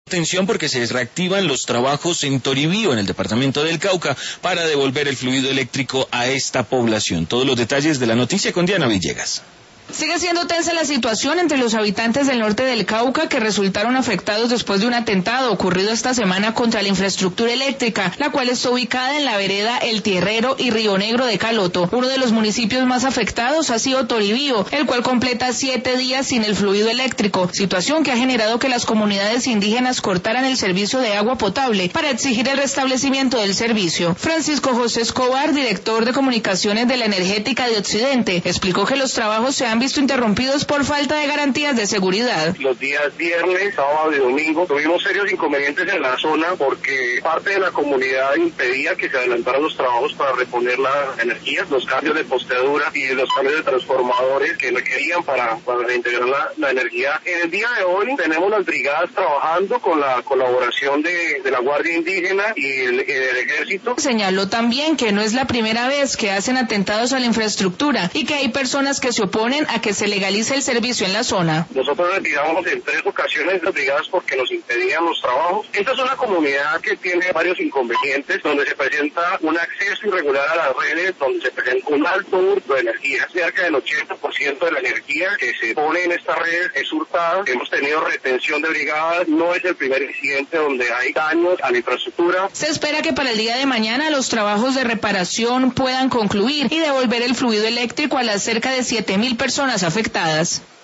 Atención porque se reactivan los trabajos en Toribío, en el departamento del Cauca, para devolver el fluido eléctrico a esta población. Todos los detalles de la noticia con Diana Villegas. Sigue siendo tensa la situación entre los habitantes del norte del Cauca que resultaron afectados después de un atentado ocurrido esta semana contra la infraestructura eléctrica, la cual está ubicada en la vereda El Tierrero y Río Negro de Caloto. Uno de los municipios más afectados ha sido Toribío, el cual completa 7 días sin el fluido eléctrico, situación que ha generado que las comunidades indígenas cortaran el servicio de agua potable para exigir el restablecimiento del servicio. Francisco José Escobar, director de comunicaciones de la Energética de Occidente, explicó que los trabajos se han visto interrumpidos por falta de garantías de seguridad. Los días viernes, sábado y domingo tuvimos serios inconvenientes en la zona porque parte de la comunidad impedía que se adelantaran los trabajos para reponer la energía, los cambios de posteadura y los cambios de transformadores que requerían para reintegrar la energía. En el día de hoy tenemos las brigadas trabajando con la colaboración de la Guardia Indígena y el Ejército. Señaló también que no es la primera vez que hacen atentados a la infraestructura y que hay personas que se oponen a que se legalice el servicio en la zona. Nosotros retiramos en 3 ocasiones las brigadas porque nos impedían los trabajos. Esta es una comunidad que tiene varios inconvenientes, donde se presenta un acceso irregular a las redes, donde se presenta un alto hurto de energía. Cerca del 80% de la energía que se pone en esta red es hurtada. Hemos tenido retención de brigadas, no es el primer incidente donde hay daños a la infraestructura. Se espera que para el día de mañana los trabajos de reparación puedan concluir y devolver el fluido eléctrico a las cerca de 7.000 personas afectadas.